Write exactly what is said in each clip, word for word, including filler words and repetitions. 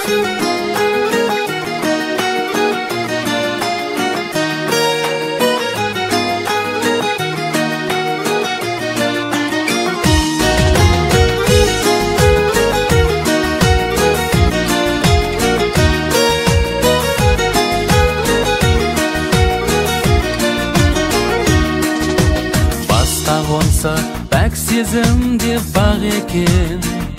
Бәк сезімде бақ екен,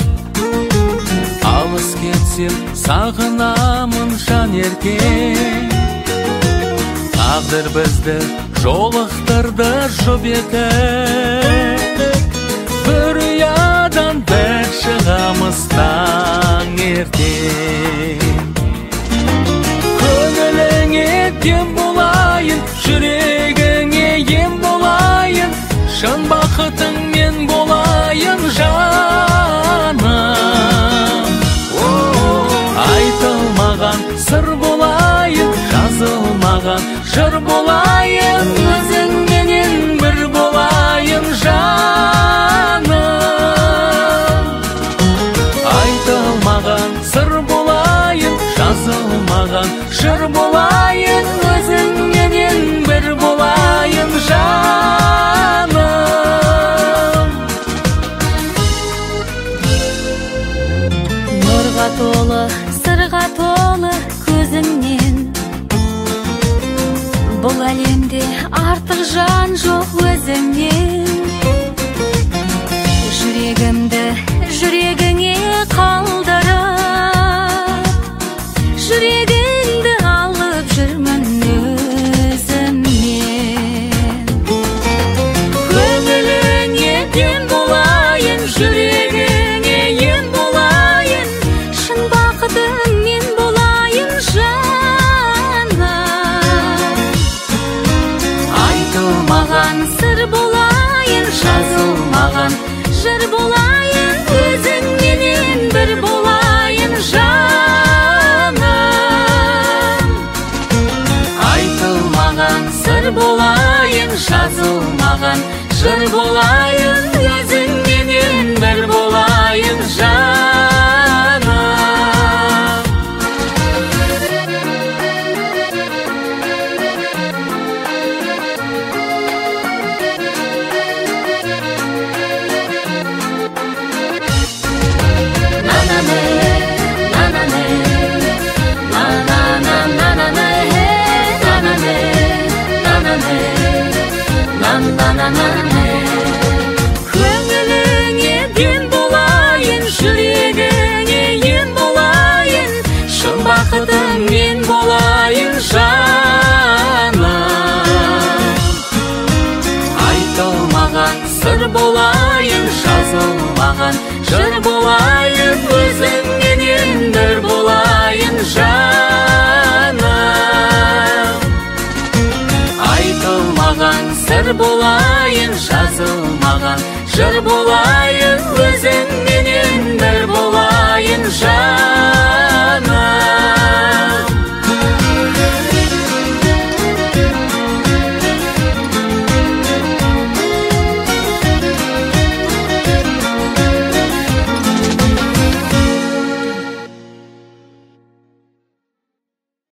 алыс кетсем сағынамын жан еркен. Тағдыр бізді жолықтырды жұп екен, бір ұядан бір шығамыз таң ертең. Көңіліңе дем болайын, жүрегіңе ем болайын, шын бақытың мен болайын жаным. Айтылмаған сыр болайын, жазылмаған жыр болайын, өзіңменен бір болайын жаным. Айтылмаған сыр болайын, жазылмаған жыр болайын, өзіңменен бір болайын жаным. Нұрға толы, сырға толы көзіңнен, бұл әлемде артық жан жоқ өзіңнен. Жүрегімді жүрегіңе қалдырып, жүрегіңді алып жүрмін өзіммен. Көңіліңе дем болайын, жүрегіңе ем болайын, шын бақытың мен болайын жаным. Айтылмаған сыр болайын, жазылмаған жыр болайын, өзіңменен бір болайын жаным. Айтылмаған сыр болайын, жазылмаған жыр болайын, өзіңменен бір болайын жаным. Көңіліңе дем болайын, жүрегіңе ем болайын, шын бақытың мен болайын жаным. Айтылмаған сыр болайын, жазылмаған жыр болайын, өзіңменен бір болайын жаным. Айтылмаған сыр болайын, жазылмаған жыр болайын, өзіңменен бір болайын жаным.